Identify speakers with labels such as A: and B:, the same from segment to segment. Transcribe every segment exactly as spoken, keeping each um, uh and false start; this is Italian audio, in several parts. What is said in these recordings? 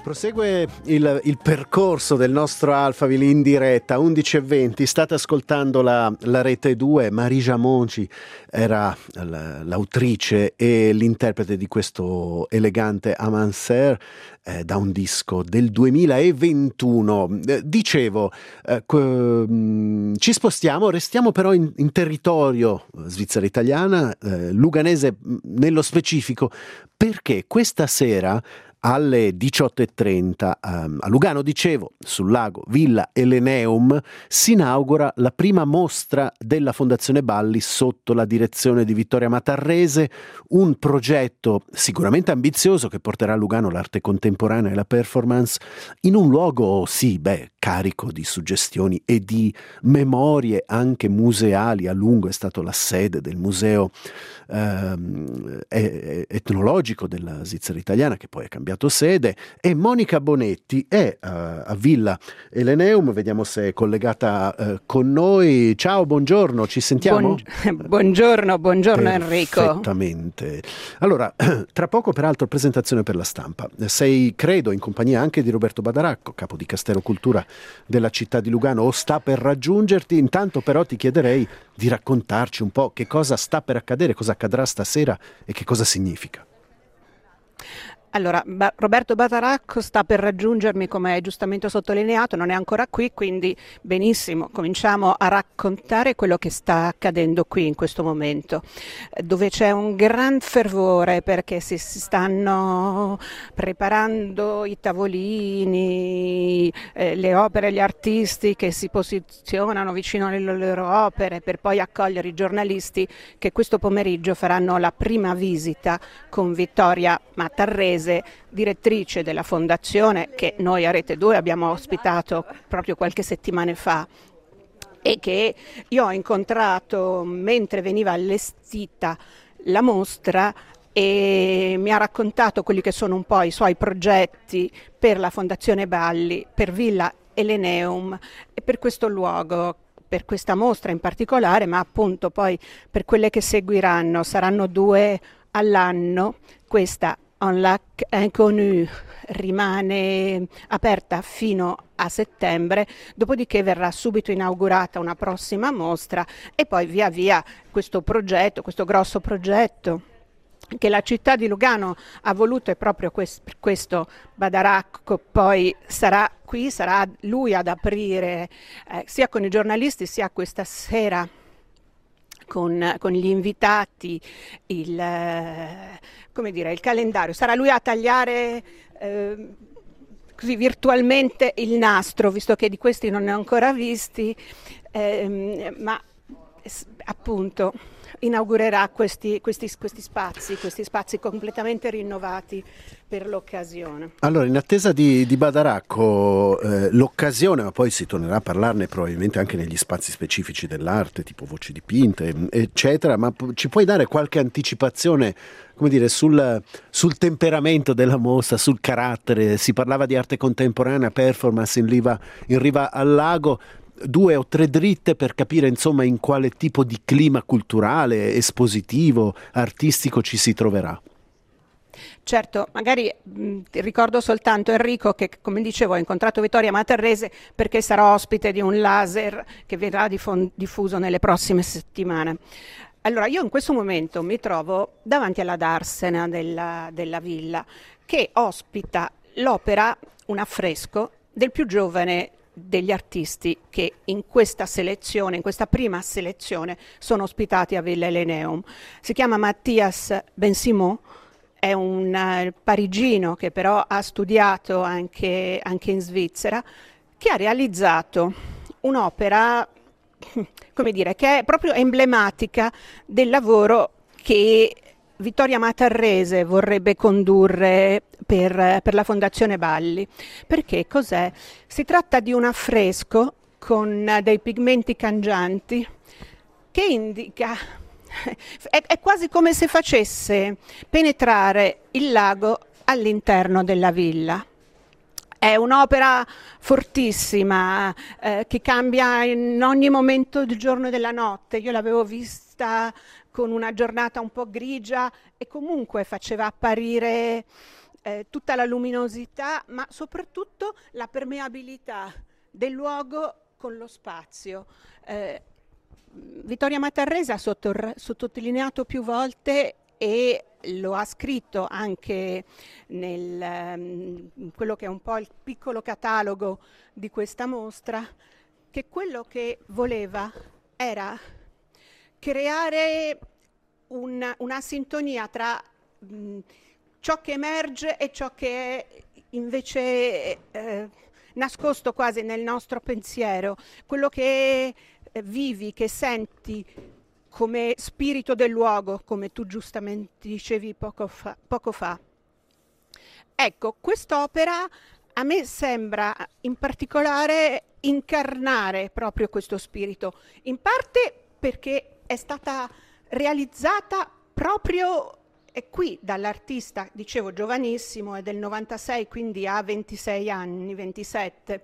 A: Prosegue il, il percorso del nostro Alphaville in diretta, undici e venti, state ascoltando la, la Rete due. Marija Monci era l'autrice e l'interprete di questo elegante Amancer eh, da un disco del duemilaventuno. Eh, dicevo, eh, qu- ci spostiamo, restiamo però in, in territorio Svizzera italiana, eh, luganese nello specifico, perché questa sera alle diciotto e trenta um, a Lugano, dicevo, sul lago Villa Eleneum, si inaugura la prima mostra della Fondazione Balli sotto la direzione di Vittoria Matarrese, un progetto sicuramente ambizioso che porterà a Lugano l'arte contemporanea e la performance in un luogo, sì, beh, carico di suggestioni e di memorie anche museali. A lungo è stato la sede del museo ehm, etnologico della Svizzera italiana, che poi è cambiato sede, e Monica Bonetti è uh, a Villa Eleneum. Vediamo se è collegata uh, con noi. Ciao, buongiorno, ci sentiamo?
B: Buong- buongiorno, buongiorno Enrico.
A: Perfettamente. Allora, tra poco peraltro presentazione per la stampa. Sei, credo, in compagnia anche di Roberto Badaracco, capo di Castello Cultura della città di Lugano, o sta per raggiungerti. Intanto però ti chiederei di raccontarci un po' che cosa sta per accadere, cosa accadrà stasera e che cosa significa.
B: Allora, ba- Roberto Badaracco sta per raggiungermi, come hai giustamente sottolineato, non è ancora qui, quindi benissimo, cominciamo a raccontare quello che sta accadendo qui in questo momento, eh, dove c'è un gran fervore perché si, si stanno preparando i tavolini, eh, le opere, gli artisti che si posizionano vicino alle loro opere, per poi accogliere i giornalisti che questo pomeriggio faranno la prima visita con Vittoria Matarrese, direttrice della fondazione che noi a Rete due abbiamo ospitato proprio qualche settimana fa e che io ho incontrato mentre veniva allestita la mostra, e mi ha raccontato quelli che sono un po' i suoi progetti per la Fondazione Balli, per Villa Eleneum e per questo luogo, per questa mostra in particolare, ma appunto poi per quelle che seguiranno. Saranno due all'anno. Questa Un lac inconnu rimane aperta fino a settembre, dopodiché verrà subito inaugurata una prossima mostra e poi via via questo progetto, questo grosso progetto che la città di Lugano ha voluto, è proprio questo, per questo Badaracco poi sarà qui, sarà lui ad aprire eh, sia con i giornalisti sia questa sera Con, con gli invitati, il, eh, come dire, il calendario. Sarà lui a tagliare eh, così virtualmente il nastro, visto che di questi non ne ho ancora visti, eh, ma appunto inaugurerà questi, questi, questi spazi, questi spazi completamente rinnovati per l'occasione.
A: Allora, in attesa di, di Badaracco, eh, l'occasione, ma poi si tornerà a parlarne probabilmente anche negli spazi specifici dell'arte, tipo voci dipinte, eccetera, ma p- ci puoi dare qualche anticipazione, come dire, sul, sul temperamento della mostra, sul carattere? Si parlava di arte contemporanea, performance in riva, in riva al lago. Due o tre dritte per capire insomma in quale tipo di clima culturale, espositivo, artistico ci si troverà.
B: Certo, magari mh, ti ricordo soltanto Enrico che, come dicevo, ho incontrato Vittoria Matarrese perché sarò ospite di un laser che verrà diffon- diffuso nelle prossime settimane. Allora, io in questo momento mi trovo davanti alla darsena della, della villa, che ospita l'opera, un affresco del più giovane degli artisti che in questa selezione, in questa prima selezione, sono ospitati a Villa Eleneum. Si chiama Mathias Ben-Simon, è un uh, parigino che però ha studiato anche, anche in Svizzera, che ha realizzato un'opera, come dire, che è proprio emblematica del lavoro che Vittoria Matarrese vorrebbe condurre per, per la Fondazione Balli. Perché cos'è? Si tratta di un affresco con dei pigmenti cangianti che indica, è, è quasi come se facesse penetrare il lago all'interno della villa. È un'opera fortissima, eh, che cambia in ogni momento del giorno e della notte. Io l'avevo vista con una giornata un po' grigia e comunque faceva apparire eh, tutta la luminosità, ma soprattutto la permeabilità del luogo con lo spazio. Eh, Vittoria Matarrese ha sottor- sottolineato più volte e lo ha scritto anche nel um, quello che è un po' il piccolo catalogo di questa mostra, che quello che voleva era creare un, una sintonia tra mh, ciò che emerge e ciò che è invece eh, nascosto quasi nel nostro pensiero, quello che eh, vivi, che senti come spirito del luogo, come tu giustamente dicevi poco fa. Poco fa. Ecco, quest'opera a me sembra in particolare incarnare proprio questo spirito, in parte perché è stata realizzata proprio qui dall'artista, dicevo giovanissimo, è del novantasei, quindi ha ventisei anni, ventisette,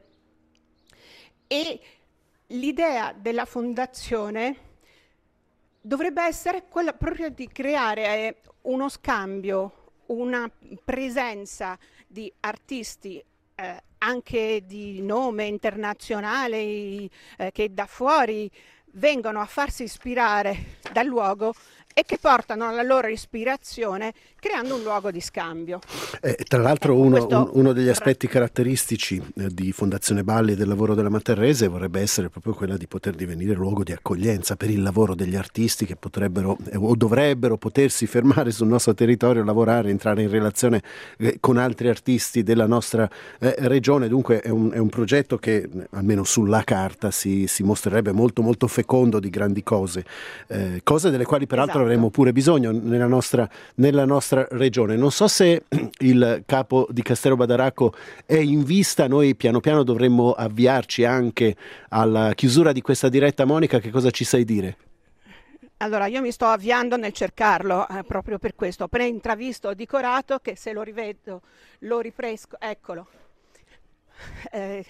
B: e l'idea della fondazione dovrebbe essere quella proprio di creare uno scambio, una presenza di artisti eh, anche di nome internazionale eh, che da fuori vengono a farsi ispirare dal luogo e che portano la loro ispirazione creando un luogo di scambio.
A: Eh, tra l'altro
B: ecco,
A: uno,
B: questo...
A: un, uno degli aspetti caratteristici eh, di Fondazione Balli e del lavoro della Matarrese vorrebbe essere proprio quella di poter divenire luogo di accoglienza per il lavoro degli artisti che potrebbero eh, o dovrebbero potersi fermare sul nostro territorio, lavorare, entrare in relazione eh, con altri artisti della nostra eh, regione. Dunque è un, è un progetto che almeno sulla carta si, si mostrerebbe molto molto fecondo di grandi cose, eh, cose delle quali peraltro esatto. avremo pure bisogno nella nostra, nella nostra regione. Non so se il capo di Castello Badaracco è in vista, noi piano piano dovremmo avviarci anche alla chiusura di questa diretta. Monica, che cosa ci sai dire?
B: Allora, io mi sto avviando nel cercarlo, eh, proprio per questo. Ho appena intravisto Di Corato, che se lo rivedo, lo rifresco, eccolo. Eh,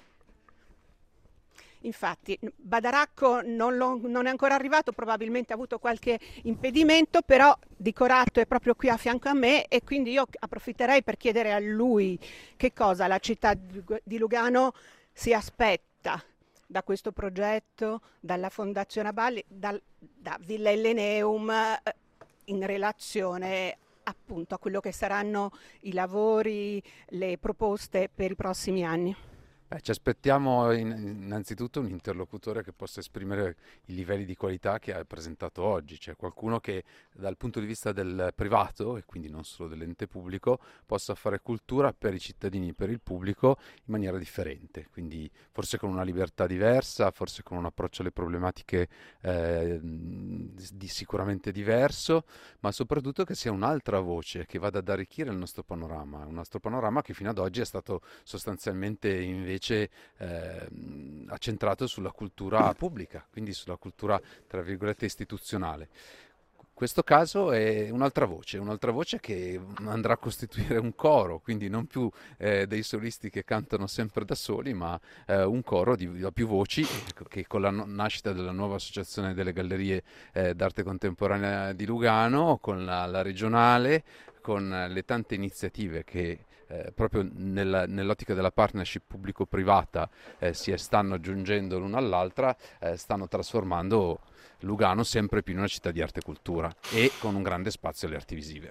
B: Infatti Badaracco non, lo, non è ancora arrivato, probabilmente ha avuto qualche impedimento, però Di Corato è proprio qui a fianco a me e quindi io approfitterei per chiedere a lui che cosa la città di Lugano si aspetta da questo progetto, dalla Fondazione Balli, dal, da Villa Elleneum in relazione appunto a quello che saranno i lavori, le proposte per i prossimi anni.
C: Beh, ci aspettiamo in, innanzitutto un interlocutore che possa esprimere i livelli di qualità che ha presentato oggi, cioè qualcuno che dal punto di vista del privato e quindi non solo dell'ente pubblico possa fare cultura per i cittadini, per il pubblico in maniera differente, quindi forse con una libertà diversa, forse con un approccio alle problematiche eh, di sicuramente diverso, ma soprattutto che sia un'altra voce che vada ad arricchire il nostro panorama, un nostro panorama che fino ad oggi è stato sostanzialmente invece invece eh, accentrato sulla cultura pubblica, quindi sulla cultura tra virgolette istituzionale. Questo caso è un'altra voce, un'altra voce che andrà a costituire un coro, quindi non più eh, dei solisti che cantano sempre da soli, ma eh, un coro di, di più voci che con la no- nascita della nuova associazione delle gallerie eh, d'arte contemporanea di Lugano, con la, la regionale, con le tante iniziative che Eh, proprio nella, nell'ottica della partnership pubblico-privata eh, si stanno aggiungendo l'una all'altra, eh, stanno trasformando Lugano sempre più in una città di arte e cultura e con un grande spazio alle arti visive.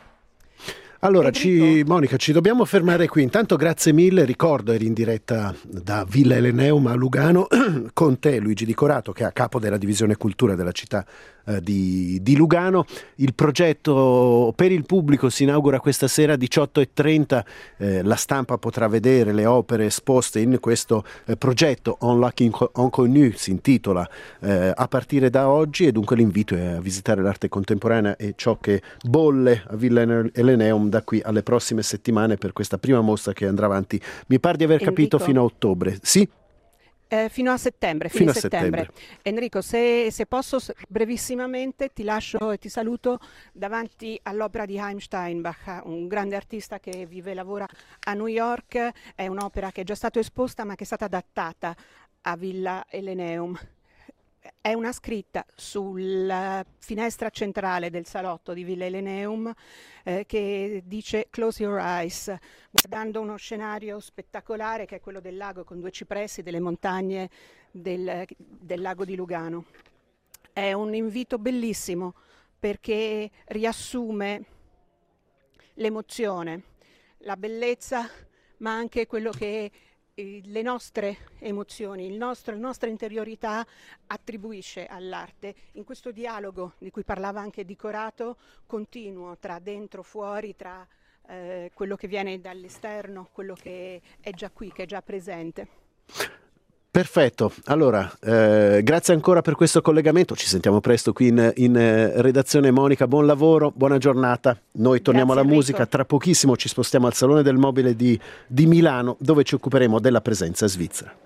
A: Allora, ci, Monica, ci dobbiamo fermare qui. Intanto grazie mille, ricordo eri in diretta da Villa Elleneum a Lugano con te Luigi Di Corato, che è a capo della divisione cultura della città eh, di, di Lugano. Il progetto per il pubblico si inaugura questa sera diciotto e trenta, eh, la stampa potrà vedere le opere esposte in questo eh, progetto On Lac Inconnu, si intitola eh, a partire da oggi, e dunque l'invito è a visitare l'arte contemporanea e ciò che bolle a Villa Elleneum da qui alle prossime settimane per questa prima mostra che andrà avanti, mi pare di aver capito,
B: Enrico,
A: fino a ottobre. Sì?
B: Eh, fino a settembre.
A: Fino a
B: settembre.
A: settembre.
B: Enrico, se, se posso brevissimamente ti lascio e ti saluto davanti all'opera di Chaim Steinbach, un grande artista che vive e lavora a New York. È un'opera che è già stata esposta ma che è stata adattata a Villa Elleneum. È una scritta sulla finestra centrale del salotto di Villa Eleneum eh, che dice "Close your eyes", guardando uno scenario spettacolare che è quello del lago con due cipressi, delle montagne del, del lago di Lugano. È un invito bellissimo perché riassume l'emozione, la bellezza, ma anche quello che le nostre emozioni, il nostro, la nostra interiorità attribuisce all'arte. In questo dialogo di cui parlava anche Di Corato, continuo tra dentro, fuori, tra eh, quello che viene dall'esterno, quello che è già qui, che è già presente.
A: Perfetto, allora eh, grazie ancora per questo collegamento, ci sentiamo presto qui in, in eh, redazione. Monica, buon lavoro, buona giornata, noi torniamo
B: Grazie,
A: alla
B: Enrico.
A: musica, tra pochissimo ci spostiamo al Salone del Mobile di, di Milano dove ci occuperemo della presenza svizzera.